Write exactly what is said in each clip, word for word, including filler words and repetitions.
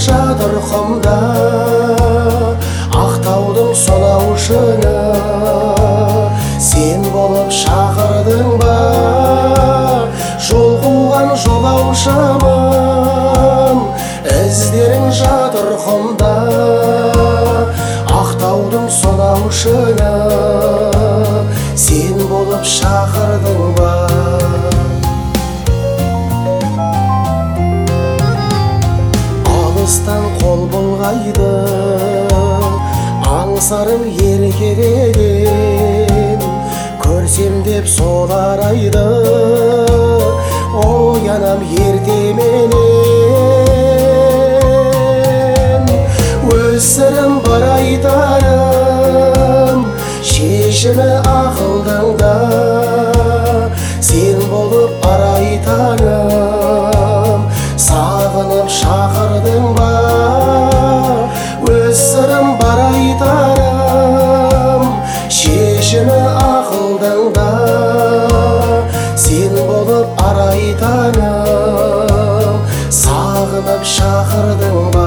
жатыр құмда, Ақтаудың сонау шыңы. Сен болып шақырдың ба, жол қуған жолаушымын. Іздерің жатыр құмда, Ақтаудың сонау шыңы. Сен болып шақырдың ба. Алыстан қол бұлғайды, аңсарым еркелеген. Көрсем деп сол арайды, оянам ертеменен. Өз сырым бар айтарым, шешімі ақылдыңда. Сен болып арайтаным, сағынып шақырдың ба. Өз сырым бар айтарым, шешімі ақылдыңда. Сен болып арайтаным, сағынып шақырдың ба.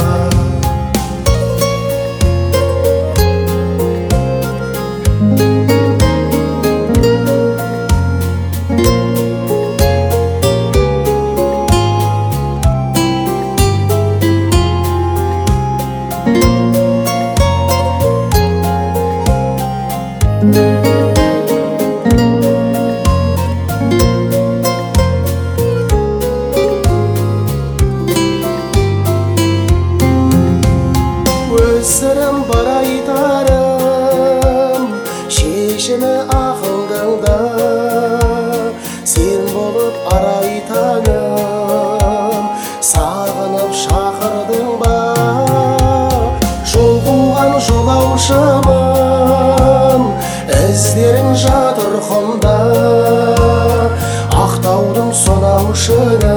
Сырым бар айтарым, шешімі ақылдыңда. Сен болып арайтаным, сағынып шақырдың ба. Жол қуған жолаушымын, іздерің жатыр құмда. Ақтаудың сонау шыңы.